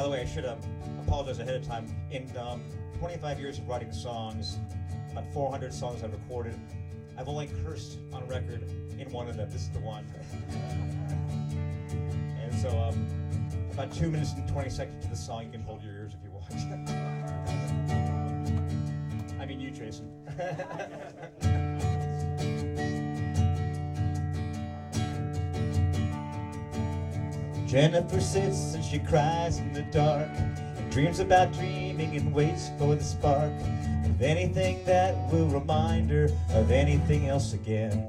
the way, I should apologize ahead of time. In 25 years of writing songs, about 400 songs I've recorded, I've only cursed on record in one of them. This is the one. And so, about 2 minutes and 20 seconds to the song, you can hold your ears if you want. I mean you, Jason. Jennifer sits and she cries in the dark and dreams about dreaming and waits for the spark of anything that will remind her of anything else again.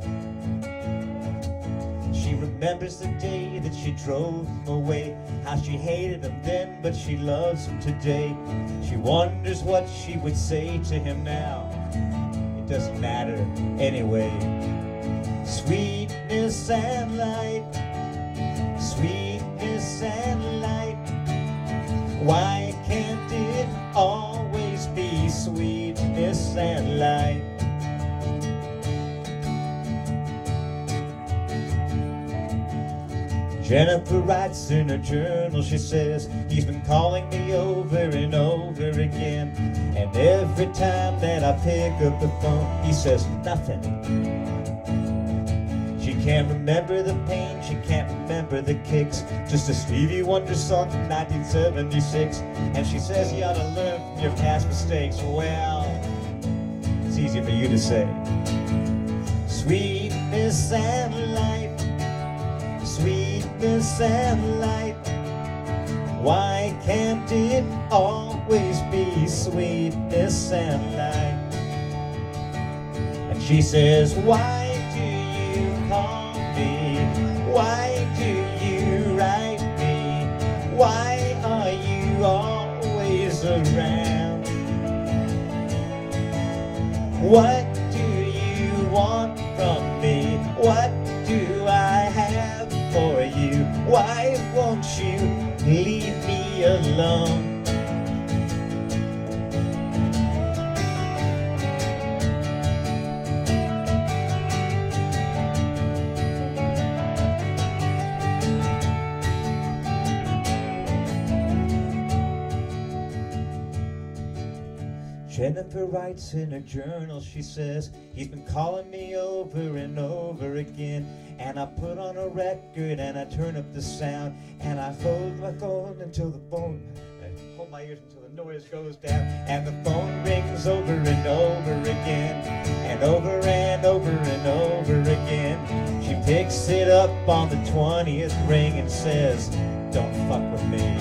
She remembers the day that she drove him away, how she hated him then, but she loves him today. She wonders what she would say to him now. It doesn't matter anyway. Sweetness and light, sweetness and light. Why can't it always be sweetness and light? Jennifer writes in her journal, she says, he's been calling me over and over again. And every time that I pick up the phone, he says nothing. She can't remember the pain, she can't remember the kicks. Just a Stevie Wonder song from 1976. And she says you ought to learn from your past mistakes. Well, it's easy for you to say. Sweetness and light, sweetness and light. Why can't it always be sweetness and light? And she says, why do you call me? Why do you write me? Why are you always around? What do you want from me? What do I have for you? Why won't you leave me alone? Jennifer writes in her journal, she says, he's been calling me over and over again. And I put on a record and I turn up the sound. And I hold my phone until the phone, I hold my ears until the noise goes down. And the phone rings over and over again. And over and over and over again. She picks it up on the 20th ring and says, don't fuck with me.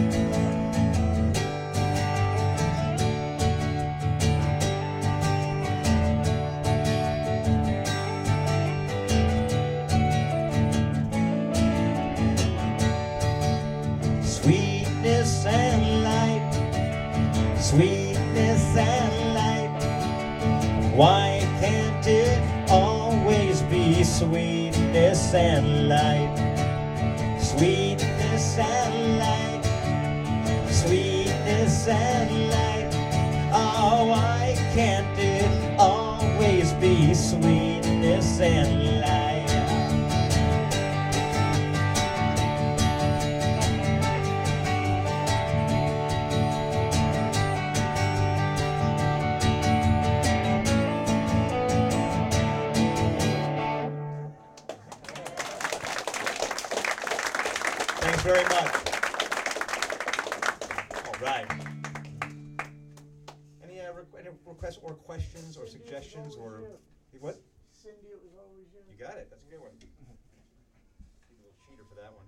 Sweetness and light, sweetness and light. Why can't it always be sweetness and light? Sweetness and light, sweetness and light. Oh, why can't it always be sweetness and light? Thanks very much. All right. Any requests or questions or suggestions or what? Cindy, it was always you. You got it. That's a good one. A little cheater for that one.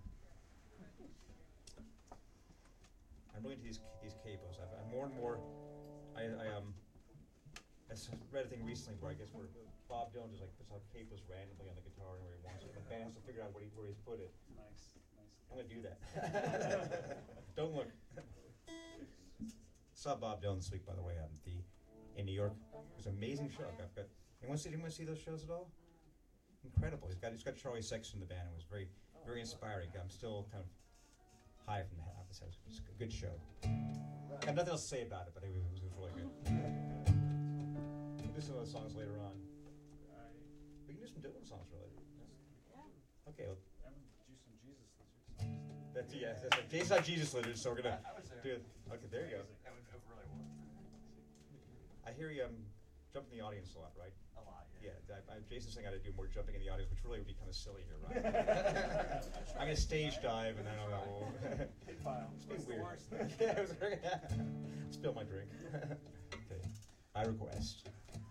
I'm really into these capos. I'm more and more. I read a thing recently where I guess where Bob Dylan just like puts out capos randomly on the guitar anywhere he wants it. The band has to figure out where he's put it. Nice. I'm gonna do that. Don't look. Saw Bob Dylan this week, by the way, in New York. It was an amazing show. Anyone see those shows at all? Incredible. He's got Charlie Sexton in the band. It was very, very inspiring. I'm still kind of high from that episode. It was a good show. I have nothing else to say about it, but it was really good. We'll do some of those songs later on. We can do some Dylan songs, really. Yeah. Okay. Well, I'm gonna do some Jesus this week. That's yes. That's right. Jason's not Jesus litters, so we're gonna I was there. do it. Okay, there you go. That would really work. I hear you jump in the audience a lot, right? A lot, Yeah, yeah. Jason's saying I got to do more jumping in the audience, which really would be kind of silly here, right? I'm gonna stage dive, and then I'll. Hit file. It's been What's the weird. worst? Yeah, it was very. Spill my drink. Okay, I request.